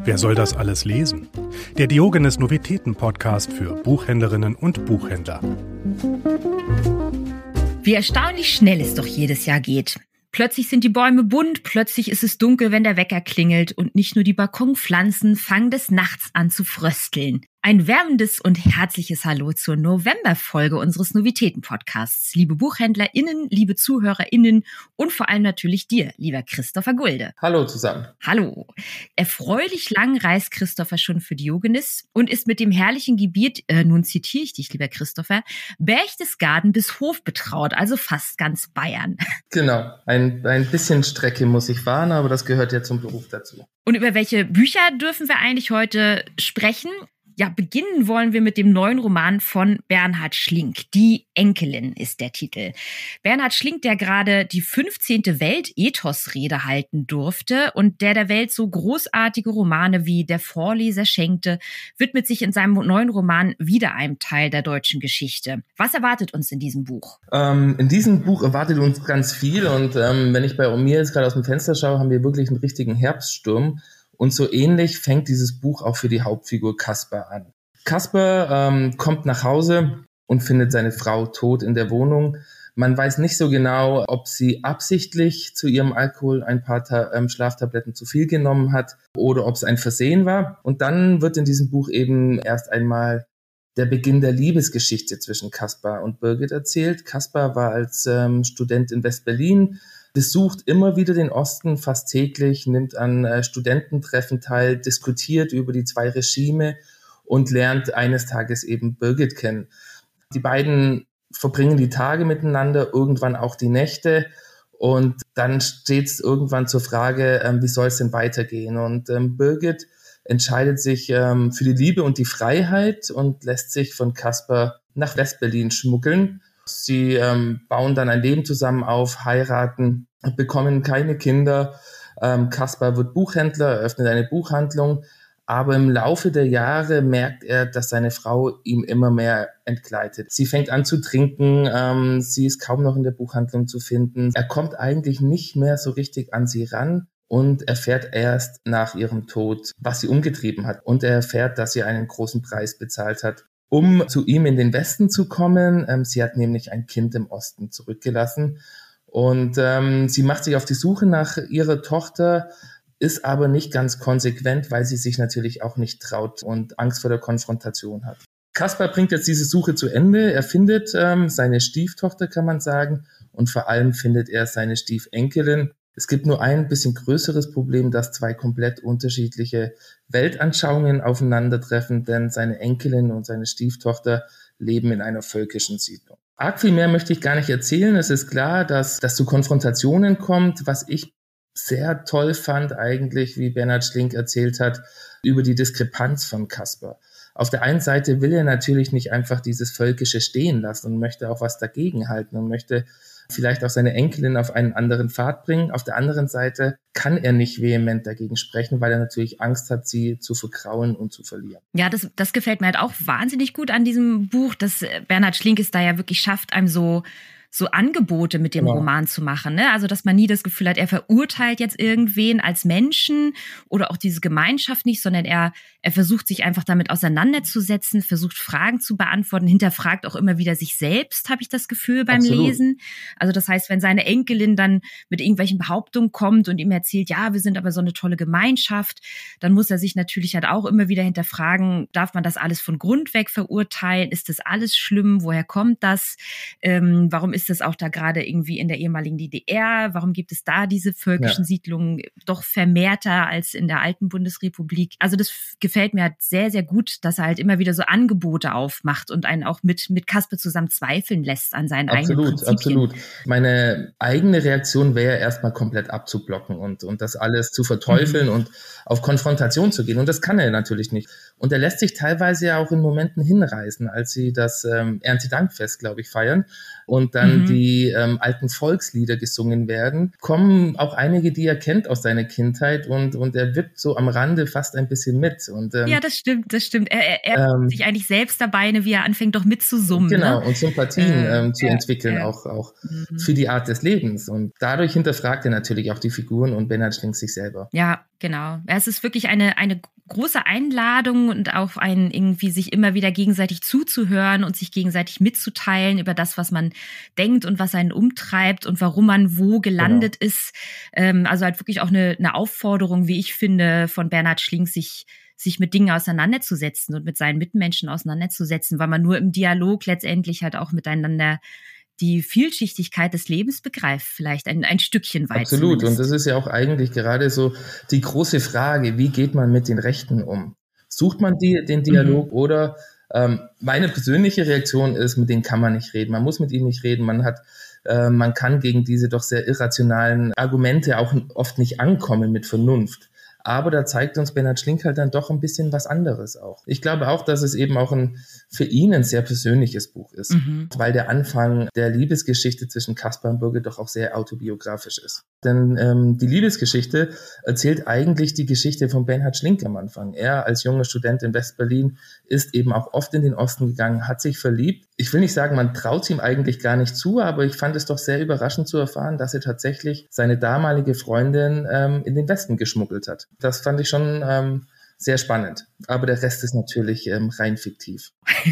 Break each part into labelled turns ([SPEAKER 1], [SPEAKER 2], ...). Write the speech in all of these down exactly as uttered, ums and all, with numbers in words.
[SPEAKER 1] Wer soll das alles lesen? Der Diogenes Novitäten-Podcast für Buchhändlerinnen und Buchhändler.
[SPEAKER 2] Wie erstaunlich schnell es doch jedes Jahr geht. Plötzlich sind die Bäume bunt, plötzlich ist es dunkel, wenn der Wecker klingelt und nicht nur die Balkonpflanzen fangen des Nachts an zu frösteln. Ein wärmendes und herzliches Hallo zur Novemberfolge unseres Novitäten-Podcasts. Liebe BuchhändlerInnen, liebe ZuhörerInnen und vor allem natürlich dir, lieber Christopher Gulde.
[SPEAKER 3] Hallo zusammen.
[SPEAKER 2] Hallo. Erfreulich lang reist Christopher schon für Diogenes und ist mit dem herrlichen Gebiet, äh, nun zitiere ich dich, lieber Christopher, Berchtesgaden bis Hof betraut, also fast ganz Bayern.
[SPEAKER 3] Genau, ein, ein bisschen Strecke muss ich fahren, aber das gehört ja zum Beruf dazu.
[SPEAKER 2] Und über welche Bücher dürfen wir eigentlich heute sprechen? Ja, beginnen wollen wir mit dem neuen Roman von Bernhard Schlink. Die Enkelin ist der Titel. Bernhard Schlink, der gerade die fünfzehnte Welt-Ethos-Rede halten durfte und der der Welt so großartige Romane wie Der Vorleser schenkte, widmet sich in seinem neuen Roman wieder einem Teil der deutschen Geschichte. Was erwartet uns in diesem Buch?
[SPEAKER 3] Ähm, in diesem Buch erwartet uns ganz viel und ähm, wenn ich bei mir jetzt gerade aus dem Fenster schaue, haben wir wirklich einen richtigen Herbststurm. Und so ähnlich fängt dieses Buch auch für die Hauptfigur Kasper an. Kasper ähm, kommt nach Hause und findet seine Frau tot in der Wohnung. Man weiß nicht so genau, ob sie absichtlich zu ihrem Alkohol ein paar Ta- ähm, Schlaftabletten zu viel genommen hat oder ob es ein Versehen war. Und dann wird in diesem Buch eben erst einmal der Beginn der Liebesgeschichte zwischen Kasper und Birgit erzählt. Kasper war als ähm, Student in West-Berlin, besucht immer wieder den Osten, fast täglich, nimmt an äh, Studententreffen teil, diskutiert über die zwei Regime und lernt eines Tages eben Birgit kennen. Die beiden verbringen die Tage miteinander, irgendwann auch die Nächte und dann steht es irgendwann zur Frage, ähm, wie soll es denn weitergehen? Und ähm, Birgit entscheidet sich ähm, für die Liebe und die Freiheit und lässt sich von Kasper nach West-Berlin schmuggeln. Sie ähm, bauen dann ein Leben zusammen auf, heiraten, bekommen keine Kinder. Ähm, Kasper wird Buchhändler, eröffnet eine Buchhandlung. Aber im Laufe der Jahre merkt er, dass seine Frau ihm immer mehr entgleitet. Sie fängt an zu trinken, ähm, sie ist kaum noch in der Buchhandlung zu finden. Er kommt eigentlich nicht mehr so richtig an sie ran und erfährt erst nach ihrem Tod, was sie umgetrieben hat. Und er erfährt, dass sie einen großen Preis bezahlt hat, um zu ihm in den Westen zu kommen. Ähm, sie hat nämlich ein Kind im Osten zurückgelassen. Und ähm, sie macht sich auf die Suche nach ihrer Tochter, ist aber nicht ganz konsequent, weil sie sich natürlich auch nicht traut und Angst vor der Konfrontation hat. Kasper bringt jetzt diese Suche zu Ende. Er findet ähm, seine Stieftochter, kann man sagen, und vor allem findet er seine Stiefenkelin. Es gibt nur ein bisschen größeres Problem, dass zwei komplett unterschiedliche Weltanschauungen aufeinandertreffen, denn seine Enkelin und seine Stieftochter leben in einer völkischen Siedlung. Arg viel mehr möchte ich gar nicht erzählen. Es ist klar, dass das zu Konfrontationen kommt, was ich sehr toll fand eigentlich, wie Bernhard Schlink erzählt hat, über die Diskrepanz von Kasper. Auf der einen Seite will er natürlich nicht einfach dieses Völkische stehen lassen und möchte auch was dagegen halten und möchte vielleicht auch seine Enkelin auf einen anderen Pfad bringen. Auf der anderen Seite kann er nicht vehement dagegen sprechen, weil er natürlich Angst hat, sie zu vergrauen und zu verlieren.
[SPEAKER 2] Ja, das, das gefällt mir halt auch wahnsinnig gut an diesem Buch, dass Bernhard Schlink es da ja wirklich schafft, einem so so Angebote mit dem
[SPEAKER 3] Genau.
[SPEAKER 2] Roman zu machen, ne? Also, dass man nie das Gefühl hat, er verurteilt jetzt irgendwen als Menschen oder auch diese Gemeinschaft nicht, sondern er, er versucht sich einfach damit auseinanderzusetzen, versucht Fragen zu beantworten, hinterfragt auch immer wieder sich selbst, habe ich das Gefühl beim
[SPEAKER 3] Absolut.
[SPEAKER 2] Lesen. Also, das heißt, wenn seine Enkelin dann mit irgendwelchen Behauptungen kommt und ihm erzählt, ja, wir sind aber so eine tolle Gemeinschaft, dann muss er sich natürlich halt auch immer wieder hinterfragen, darf man das alles von Grund weg verurteilen? Ist das alles schlimm? Woher kommt das? Ähm, warum ist das auch da gerade irgendwie in der ehemaligen D D R? Warum gibt es da diese völkischen ja. Siedlungen doch vermehrter als in der alten Bundesrepublik? Also das gefällt mir halt sehr, sehr gut, dass er halt immer wieder so Angebote aufmacht und einen auch mit, mit Kasper zusammen zweifeln lässt an seinen
[SPEAKER 3] absolut,
[SPEAKER 2] eigenen Prinzipien.
[SPEAKER 3] Absolut, Meine eigene Reaktion wäre erstmal komplett abzublocken und, und das alles zu verteufeln mhm. und auf Konfrontation zu gehen. Und das kann er natürlich nicht. Und er lässt sich teilweise ja auch in Momenten hinreißen, als sie das ähm, Erntedankfest, glaube ich, feiern und dann mhm. die ähm, alten Volkslieder gesungen werden, kommen auch einige, die er kennt aus seiner Kindheit und, und er wippt so am Rande fast ein bisschen mit. Und, ähm,
[SPEAKER 2] ja, das stimmt, das stimmt. Er, er, er
[SPEAKER 3] ähm,
[SPEAKER 2] sich eigentlich selbst dabei, wie er anfängt, doch mitzusummen.
[SPEAKER 3] Genau,
[SPEAKER 2] ne?
[SPEAKER 3] und Sympathien
[SPEAKER 2] äh,
[SPEAKER 3] ähm, zu
[SPEAKER 2] äh,
[SPEAKER 3] entwickeln,
[SPEAKER 2] äh,
[SPEAKER 3] auch, auch
[SPEAKER 2] mhm.
[SPEAKER 3] für die Art des Lebens. Und dadurch hinterfragt er natürlich auch die Figuren und Bernhard Schlink sich selber.
[SPEAKER 2] Ja, genau. Es ist wirklich eine, eine große Einladung und auch ein irgendwie sich immer wieder gegenseitig zuzuhören und sich gegenseitig mitzuteilen über das, was man denkt und was einen umtreibt und warum man wo gelandet genau. ist. Ähm, also halt wirklich auch eine, eine Aufforderung, wie ich finde, von Bernhard Schlink, sich sich mit Dingen auseinanderzusetzen und mit seinen Mitmenschen auseinanderzusetzen, weil man nur im Dialog letztendlich halt auch miteinander die Vielschichtigkeit des Lebens begreift, vielleicht ein, ein Stückchen weit.
[SPEAKER 3] Absolut.
[SPEAKER 2] Zumindest.
[SPEAKER 3] Und das ist ja auch eigentlich gerade so die große Frage, wie geht man mit den Rechten um? Sucht man die, den Dialog mhm. oder ähm, meine persönliche Reaktion ist, mit denen kann man nicht reden. Man muss mit ihnen nicht reden. Man hat, äh, man kann gegen diese doch sehr irrationalen Argumente auch oft nicht ankommen mit Vernunft. Aber da zeigt uns Bernhard Schlink halt dann doch ein bisschen was anderes auch. Ich glaube auch, dass es eben auch ein, für ihn ein sehr persönliches Buch ist, mhm. weil der Anfang der Liebesgeschichte zwischen Caspar und Birgit doch auch sehr autobiografisch ist. Denn ähm, die Liebesgeschichte erzählt eigentlich die Geschichte von Bernhard Schlink am Anfang. Er als junger Student in West-Berlin ist eben auch oft in den Osten gegangen, hat sich verliebt. Ich will nicht sagen, man traut ihm eigentlich gar nicht zu, aber ich fand es doch sehr überraschend zu erfahren, dass er tatsächlich seine damalige Freundin ähm, in den Westen geschmuggelt hat. Das fand ich schon ähm, sehr spannend. Aber der Rest ist natürlich ähm, rein fiktiv.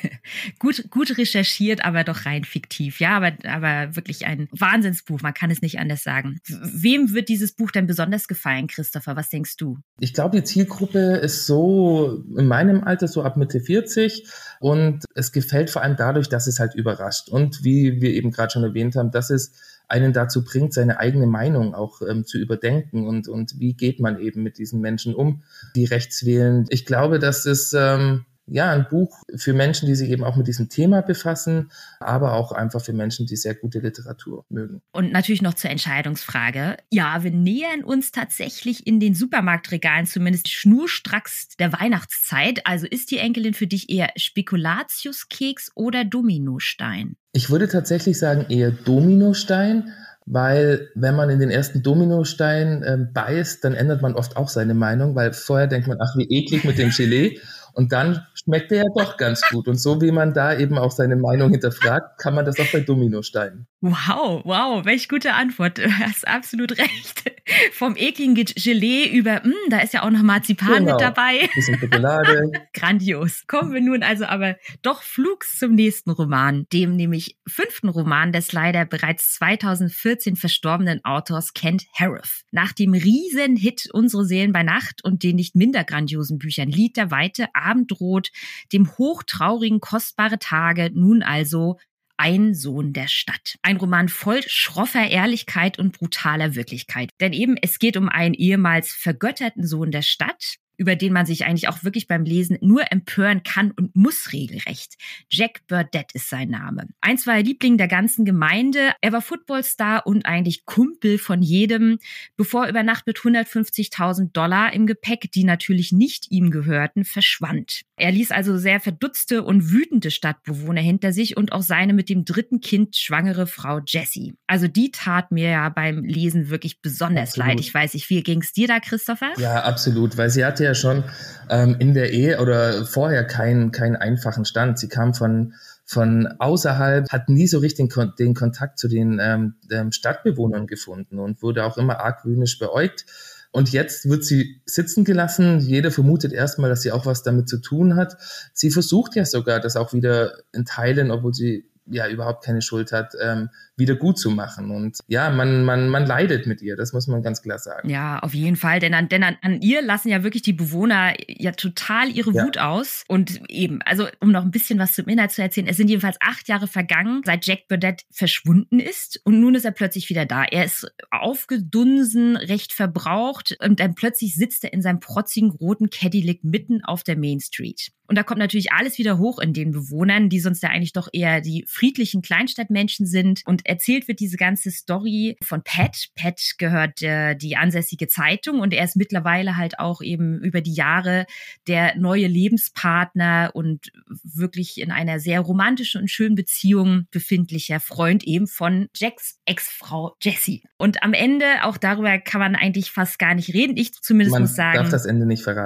[SPEAKER 2] gut, gut recherchiert, aber doch rein fiktiv. Ja, aber, aber wirklich ein Wahnsinnsbuch. Man kann es nicht anders sagen. Wem wird dieses Buch denn besonders gefallen, Christopher? Was denkst du?
[SPEAKER 3] Ich glaube, die Zielgruppe ist so in meinem Alter so ab Mitte vierzig und es gefällt vor allem dadurch, dass es halt überrascht. Und wie wir eben gerade schon erwähnt haben, dass es einen dazu bringt, seine eigene Meinung auch ähm, zu überdenken und, und wie geht man eben mit diesen Menschen um, die rechts wählen. Ich glaube, dass es ähm, ja ein Buch für Menschen, die sich eben auch mit diesem Thema befassen, aber auch einfach für Menschen, die sehr gute Literatur mögen.
[SPEAKER 2] Und natürlich noch zur Entscheidungsfrage. Ja, wir nähern uns tatsächlich in den Supermarktregalen zumindest schnurstracks der Weihnachtszeit. Also ist die Enkelin für dich eher Spekulatiuskeks oder Dominostein?
[SPEAKER 3] Ich würde tatsächlich sagen eher Dominostein, weil wenn man in den ersten Dominostein äh, beißt, dann ändert man oft auch seine Meinung, weil vorher denkt man, ach wie eklig mit dem Gelee. Und dann schmeckt der ja doch ganz gut. Und so wie man da eben auch seine Meinung hinterfragt, kann man das auch bei Dominosteinen.
[SPEAKER 2] Wow, wow, welch gute Antwort. Du hast absolut recht. Vom ekligen Gelee über, mh, da ist ja auch noch Marzipan genau. mit dabei.
[SPEAKER 3] Bisschen Schokolade.
[SPEAKER 2] Grandios. Kommen wir nun also aber doch flugs zum nächsten Roman, dem nämlich fünften Roman des leider bereits zweitausendvierzehn verstorbenen Autors Kent Harif. Nach dem Riesenhit Unsere Seelen bei Nacht und den nicht minder grandiosen Büchern Lied der Weite, Abendrot, dem hochtraurigen Kostbare Tage, nun also Ein Sohn der Stadt. Ein Roman voll schroffer Ehrlichkeit und brutaler Wirklichkeit. Denn eben, es geht um einen ehemals vergötterten Sohn der Stadt, über den man sich eigentlich auch wirklich beim Lesen nur empören kann und muss regelrecht. Jack Burdett ist sein Name. Eins war er Liebling der ganzen Gemeinde. Er war Footballstar und eigentlich Kumpel von jedem, bevor er über Nacht mit hundertfünfzigtausend Dollar im Gepäck, die natürlich nicht ihm gehörten, verschwand. Er ließ also sehr verdutzte und wütende Stadtbewohner hinter sich und auch seine mit dem dritten Kind schwangere Frau Jessie. Also die tat mir ja beim Lesen wirklich besonders absolut leid. Ich weiß nicht, wie ging's dir da, Christopher?
[SPEAKER 3] Ja, absolut, weil sie hatte ja schon ähm, in der Ehe oder vorher keinen keinen einfachen Stand. Sie kam von von außerhalb, hat nie so richtig den, den Kontakt zu den ähm, Stadtbewohnern gefunden und wurde auch immer argwöhnisch beäugt. Und jetzt wird sie sitzen gelassen. Jeder vermutet erstmal, dass sie auch was damit zu tun hat. Sie versucht ja sogar, das auch wieder in Teilen, obwohl sie ja überhaupt keine Schuld hat, ähm, wieder gut zu machen. Und ja, man, man, man leidet mit ihr, das muss man ganz klar sagen.
[SPEAKER 2] Ja, auf jeden Fall, denn an, denn an, an ihr lassen ja wirklich die Bewohner ja total ihre ja. Wut aus. Und eben, also um noch ein bisschen was zum Inhalt zu erzählen, es sind jedenfalls acht Jahre vergangen, seit Jack Burdett verschwunden ist und nun ist er plötzlich wieder da. Er ist aufgedunsen, recht verbraucht und dann plötzlich sitzt er in seinem protzigen roten Cadillac mitten auf der Main Street. Und da kommt natürlich alles wieder hoch in den Bewohnern, die sonst ja eigentlich doch eher die friedlichen Kleinstadtmenschen sind. Und erzählt wird diese ganze Story von Pat. Pat gehört äh, die ansässige Zeitung und er ist mittlerweile halt auch eben über die Jahre der neue Lebenspartner und wirklich in einer sehr romantischen und schönen Beziehung befindlicher Freund eben von Jacks Ex-Frau Jessie. Und am Ende, auch darüber kann man eigentlich fast gar nicht reden. Ich zumindest
[SPEAKER 3] man
[SPEAKER 2] muss sagen.
[SPEAKER 3] Man darf das Ende nicht verraten.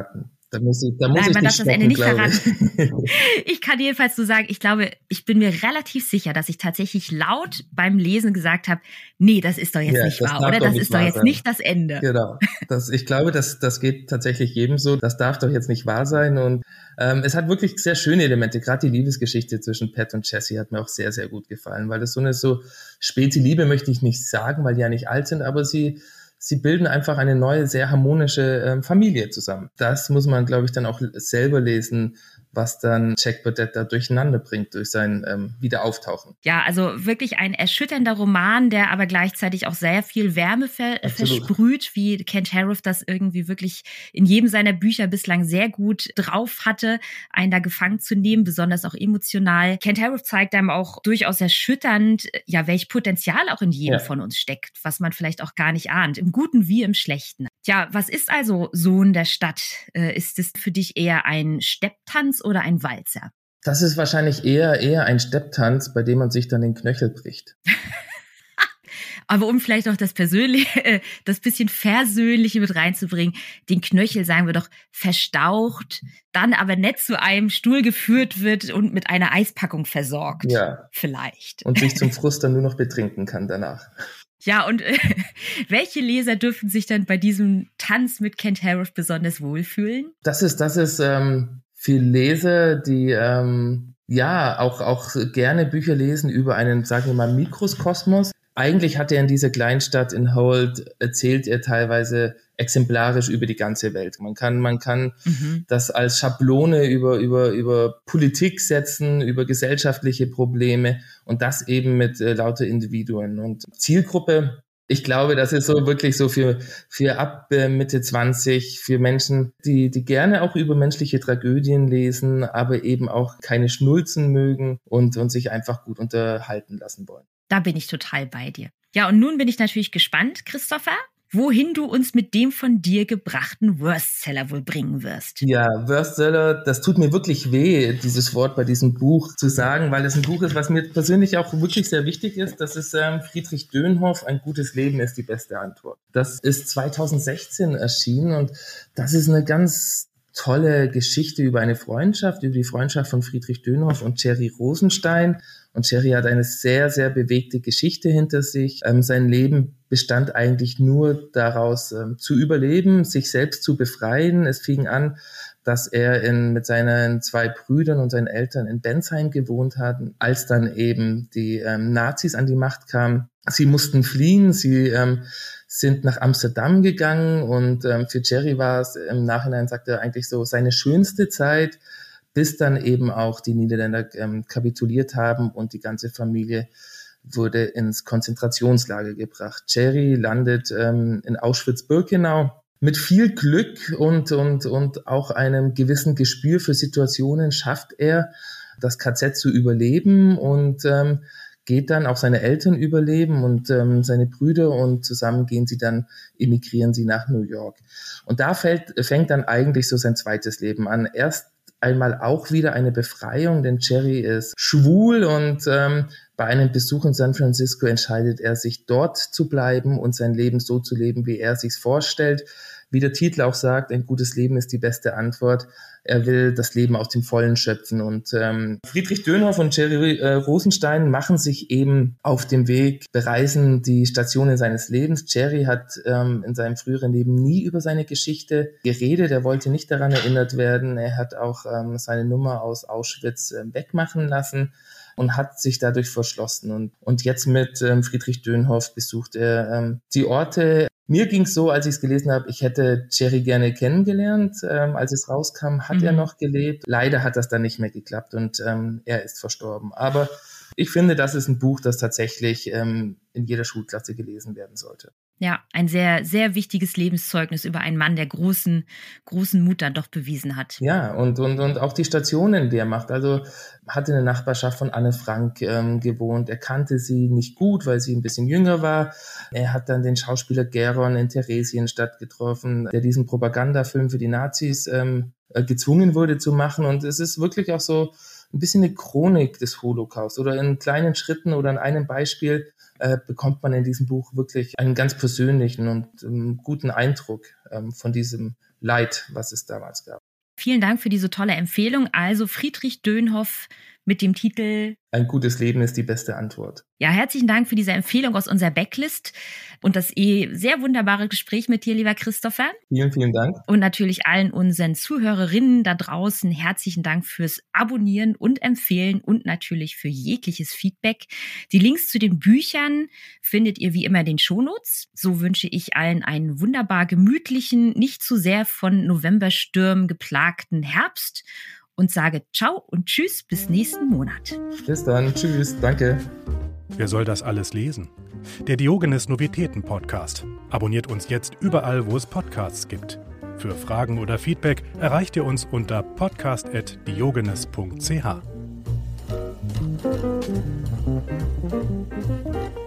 [SPEAKER 3] Da muss ich, da muss
[SPEAKER 2] Nein,
[SPEAKER 3] ich
[SPEAKER 2] man
[SPEAKER 3] nicht
[SPEAKER 2] darf das Ende nicht
[SPEAKER 3] verraten.
[SPEAKER 2] Ich kann jedenfalls so sagen, ich glaube, ich bin mir relativ sicher, dass ich tatsächlich laut beim Lesen gesagt habe, nee, das ist doch jetzt
[SPEAKER 3] ja,
[SPEAKER 2] nicht
[SPEAKER 3] das
[SPEAKER 2] wahr, oder?
[SPEAKER 3] doch
[SPEAKER 2] Das
[SPEAKER 3] nicht
[SPEAKER 2] ist doch jetzt
[SPEAKER 3] sein.
[SPEAKER 2] nicht das Ende.
[SPEAKER 3] Genau. Das, ich glaube, das, das geht tatsächlich jedem so. Das darf doch jetzt nicht wahr sein. Und ähm, es hat wirklich sehr schöne Elemente. Gerade die Liebesgeschichte zwischen Pat und Jessie hat mir auch sehr, sehr gut gefallen, weil das so eine so späte Liebe möchte ich nicht sagen, weil die ja nicht alt sind, aber sie Sie bilden einfach eine neue, sehr harmonische ähm, Familie zusammen. Das muss man, glaube ich, dann auch selber lesen, was dann Jack Burdett da durcheinander bringt durch sein ähm, Wiederauftauchen.
[SPEAKER 2] Ja, also wirklich ein erschütternder Roman, der aber gleichzeitig auch sehr viel Wärme ver- versprüht, wie Kent Haruf das irgendwie wirklich in jedem seiner Bücher bislang sehr gut drauf hatte, einen da gefangen zu nehmen, besonders auch emotional. Kent Haruf zeigt einem auch durchaus erschütternd, ja, welch Potenzial auch in jedem ja. von uns steckt, was man vielleicht auch gar nicht ahnt, im Guten wie im Schlechten. Tja, was ist also Sohn der Stadt? Äh, ist es für dich eher ein Stepptanz oder ein Walzer?
[SPEAKER 3] Das ist wahrscheinlich eher, eher ein Stepptanz, bei dem man sich dann den Knöchel bricht.
[SPEAKER 2] Aber um vielleicht auch das Persönliche, äh, das bisschen Versöhnliche mit reinzubringen, den Knöchel, sagen wir doch, verstaucht, dann aber nett zu einem Stuhl geführt wird und mit einer Eispackung versorgt.
[SPEAKER 3] Ja.
[SPEAKER 2] Vielleicht.
[SPEAKER 3] Und sich zum Frust dann nur noch betrinken kann danach.
[SPEAKER 2] Ja, und äh, welche Leser dürfen sich dann bei diesem Tanz mit Kent Haruf besonders wohlfühlen?
[SPEAKER 3] Das ist, das ist ähm, für Leser, die ähm, ja auch, auch gerne Bücher lesen über einen, sagen wir mal, Mikrokosmos. Eigentlich hat er in dieser Kleinstadt in Holt, erzählt er teilweise exemplarisch über die ganze Welt. Man kann, man kann mhm. das als Schablone über, über, über Politik setzen, über gesellschaftliche Probleme und das eben mit äh, lauter Individuen. Und Zielgruppe, ich glaube, das ist so wirklich so für, für ab äh, Mitte zwanzig, für Menschen, die, die gerne auch über menschliche Tragödien lesen, aber eben auch keine Schnulzen mögen und, und sich einfach gut unterhalten lassen wollen.
[SPEAKER 2] Da bin ich total bei dir. Ja, und nun bin ich natürlich gespannt, Christopher, wohin du uns mit dem von dir gebrachten Worstseller wohl bringen wirst.
[SPEAKER 3] Ja, Worstseller, das tut mir wirklich weh, dieses Wort bei diesem Buch zu sagen, weil es ein Buch ist, was mir persönlich auch wirklich sehr wichtig ist. Das ist ähm, Friedrich Dönhoff, Ein gutes Leben ist die beste Antwort. Das ist zweitausendsechzehn erschienen und das ist eine ganz tolle Geschichte über eine Freundschaft, über die Freundschaft von Friedrich Dönhoff und Jerry Rosenstein. Und Jerry hat eine sehr, sehr bewegte Geschichte hinter sich. Ähm, sein Leben bestand eigentlich nur daraus, ähm, zu überleben, sich selbst zu befreien. Es fing an, dass er in, mit seinen zwei Brüdern und seinen Eltern in Bensheim gewohnt hat, als dann eben die ähm, Nazis an die Macht kamen. Sie mussten fliehen, sie ähm, sind nach Amsterdam gegangen und ähm, für Jerry war es im Nachhinein, sagt er, eigentlich so seine schönste Zeit, bis dann eben auch die Niederländer ähm, kapituliert haben und die ganze Familie wurde ins Konzentrationslager gebracht. Jerry landet ähm, in Auschwitz-Birkenau. Mit viel Glück und, und, und auch einem gewissen Gespür für Situationen schafft er, das K Z zu überleben und ähm, geht dann, auch seine Eltern überleben und ähm, seine Brüder und zusammen gehen sie dann, emigrieren sie nach New York. Und da fällt, fängt dann eigentlich so sein zweites Leben an. Erst einmal auch wieder eine Befreiung, denn Jerry ist schwul und ähm, bei einem Besuch in San Francisco entscheidet er sich, dort zu bleiben und sein Leben so zu leben, wie er sich's vorstellt. Wie der Titel auch sagt, ein gutes Leben ist die beste Antwort. Er will das Leben aus dem Vollen schöpfen. Und ähm, Friedrich Dönhoff und Jerry äh, Rosenstein machen sich eben auf dem Weg, bereisen die Stationen seines Lebens. Jerry hat ähm, in seinem früheren Leben nie über seine Geschichte geredet. Er wollte nicht daran erinnert werden. Er hat auch ähm, seine Nummer aus Auschwitz äh, wegmachen lassen und hat sich dadurch verschlossen. Und, und jetzt mit ähm, Friedrich Dönhoff besucht er ähm, die Orte. Mir ging es so, als ich es gelesen habe, ich hätte Jerry gerne kennengelernt. Ähm, als es rauskam, hat mhm. er noch gelebt. Leider hat das dann nicht mehr geklappt und ähm, er ist verstorben. Aber ich finde, das ist ein Buch, das tatsächlich ähm, in jeder Schulklasse gelesen werden sollte.
[SPEAKER 2] Ja, ein sehr, sehr wichtiges Lebenszeugnis über einen Mann, der großen, großen Mut dann doch bewiesen hat.
[SPEAKER 3] Ja, und, und, und auch die Stationen, die er macht. Also hat in der Nachbarschaft von Anne Frank ähm, gewohnt. Er kannte sie nicht gut, weil sie ein bisschen jünger war. Er hat dann den Schauspieler Geron in Theresienstadt getroffen, der diesen Propagandafilm für die Nazis ähm, gezwungen wurde zu machen. Und es ist wirklich auch so ein bisschen eine Chronik des Holocaust oder in kleinen Schritten oder in einem Beispiel äh, bekommt man in diesem Buch wirklich einen ganz persönlichen und ähm, guten Eindruck ähm, von diesem Leid, was es damals gab.
[SPEAKER 2] Vielen Dank für diese tolle Empfehlung. Also Friedrich Dönhoff mit dem Titel
[SPEAKER 3] Ein gutes Leben ist die beste Antwort.
[SPEAKER 2] Ja, herzlichen Dank für diese Empfehlung aus unserer Backlist und das eh sehr wunderbare Gespräch mit dir, lieber Christopher.
[SPEAKER 3] Vielen, vielen Dank.
[SPEAKER 2] Und natürlich allen unseren Zuhörerinnen da draußen herzlichen Dank fürs Abonnieren und Empfehlen und natürlich für jegliches Feedback. Die Links zu den Büchern findet ihr wie immer in den Shownotes. So wünsche ich allen einen wunderbar gemütlichen, nicht zu sehr von Novemberstürmen geplagten Herbst und sage ciao und tschüss bis nächsten Monat.
[SPEAKER 3] Bis dann, tschüss, danke.
[SPEAKER 1] Wer soll das alles lesen? Der Diogenes Novitäten Podcast. Abonniert uns jetzt überall, wo es Podcasts gibt. Für Fragen oder Feedback erreicht ihr uns unter podcast at diogenes punkt c h.